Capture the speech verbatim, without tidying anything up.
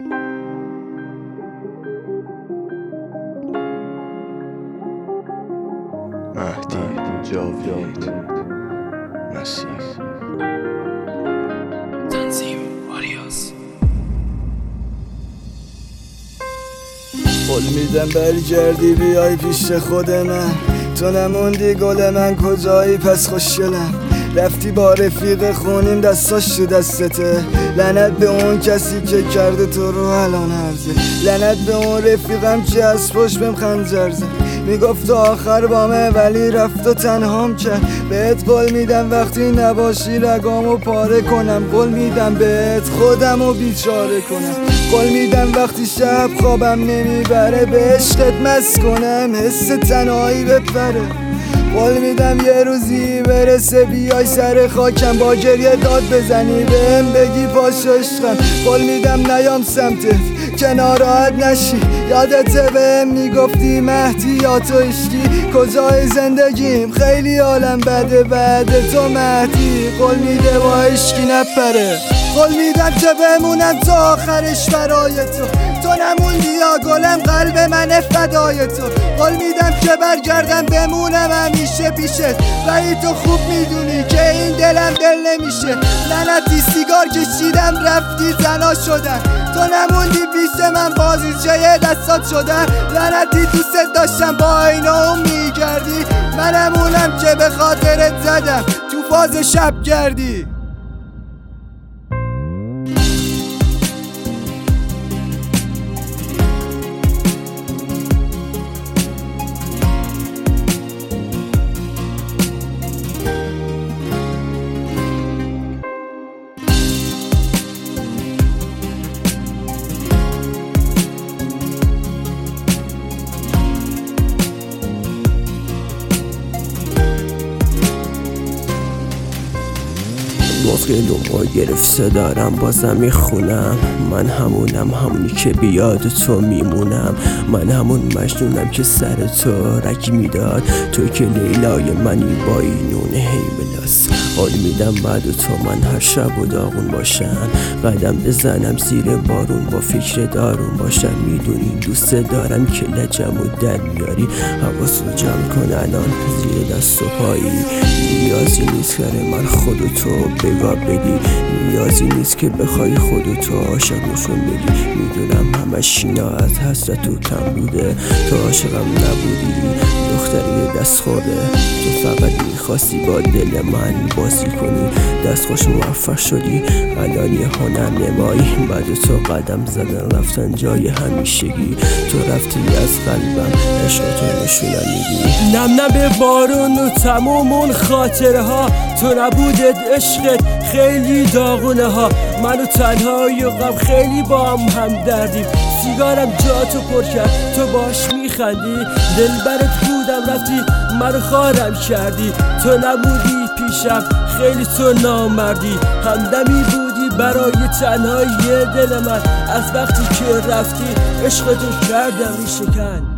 مهدی جاوید مسیح تنظیم آریاس. قول میدم برگردی بیای پیش خود من، تو نموندی گل من کجایی پس خوشگلم. رفتی با رفیق خونیم دستاش تو دستته، لعنت به اون کسی که کرده تو رو الان هرزه. لعنت به اون رفیقم که از پشت بهم خنجر زد، میگفت آخر بامه ولی رفت و تنهام کرد. بهت قول میدم وقتی نباشی رگامو پاره کنم، قول میدم بهت خودمو بیچاره کنم. قول میدم وقتی شب خوابم نمیبره به عشقت مست کنم، حس تنهایی بپره. قول میدم یه روزی برسه بیای سر خاکم، با گریه داد بزنی بهم بگی پاشو عشقم. قول میدم نیام سمتت که ناراحت نشی، یادت بهم میگفتی مهدی یا تو عشقی. کجای زندگیم خیلی عالم بده بعد تو مهدی، قول میده با عشقی نپره. قول میدم که بمونم تا آخرش برای تو، تو نموندی یا گلم قلب من فدای تو. قول میدم که برگردم بمونم همیشه پیشت، ولی تو خوب میدونی که این دلم دل نمیشه. لعنتی سیگار کشیدم رفتی زنا شدن، تو نموندی پیش من بازیچه دستات شدن. لعنتی دوست داشتم با اینا اون میگردی، منمونم که به خاطرت زدم تو فاز شب گردی. موقع لومو گرفته دارم بازم میخونم، من همونم همونی که بیاد تو میمونم. من همون مجنونم که سر تو رگ میداد، تو که لیلای منی با اینون هیبلاس. قول میدم بعد تو من هر شب و داغون باشم، قدم بزنم زیر بارون با فکر دارون باشم. میدونی دوست دارم که لجم و در میاری، حواسو جمع کن الان زیر دست و پایی. نیازی نیست کار من خودتو بگاه بدی، نیازی نیست که بخوای خودتو عاشق نشون بدی. میدونم همش اینا از حسرت و کم بوده، تو عاشقم نبودی دختری دست خورده. تو فقط میخواستی با دل من بازی کنی، دست خوش موفق شدی الان یه هنر نمایی. بعد تو قدم زدن رفتن جای همیشگی، تو رفتی از قلبم عشقتو نشونم میدی. نم نم به بارون و تموم اون خاطره ها، تو نبودت عشقت خیلی داغونه ها. من و تنهایی و غم خیلی با هم هم دردیم، سیگارم جا تو پر کرد تو باش میخندی. دلبرت بودم رفتی منو خارم کردی، تو نبودی پیشم خیلی تو نامردی. همدمی بودی برای تنهایی دل من، از وقتی که رفتی عشقتو کردم ریشه کن.